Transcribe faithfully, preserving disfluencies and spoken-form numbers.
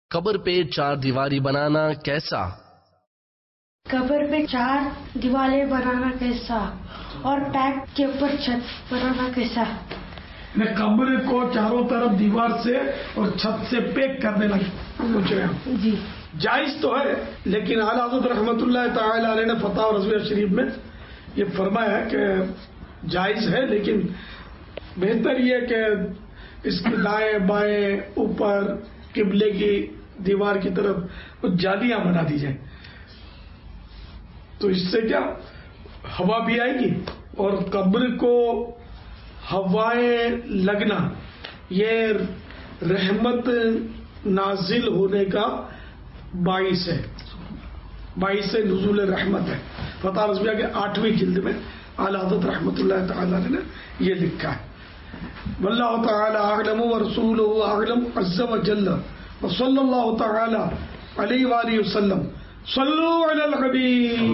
قبر پہ چار دیواری بنانا کیسا؟ قبر پہ چار دیواریں بنانا کیسا اور پیک کے اوپر چھت بنانا کیسا؟ میں قبر کو چاروں طرف دیوار سے اور چھت سے پیک کرنے لگے پوچھ رہے ہیں جی جائز تو ہے، لیکن اعلیٰ حضرت رحمۃ اللہ تعالی علیہ نے فتح اور رضویہ شریف میں یہ فرمایا ہے کہ جائز ہے، لیکن بہتر یہ کہ اس کے دائیں بائیں اوپر قبلے کی دیوار کی طرف کچھ جالیاں بنا دی جائیں، تو اس سے کیا ہوا بھی آئے گی اور قبر کو ہوائیں لگنا یہ رحمت نازل ہونے کا باعث ہے، باعث نزول رحمت ہے۔ فتح رضویہ کے آٹھویں جلد میں اعلیٰ حضرت رحمۃ اللہ تعالی نے یہ لکھا ہے۔ واللہ تعالی اعلم ورسولہ اعلم عز وجل وصلی اللہ تعالی علیہ وآلہ وسلم صلوا علی الحبیب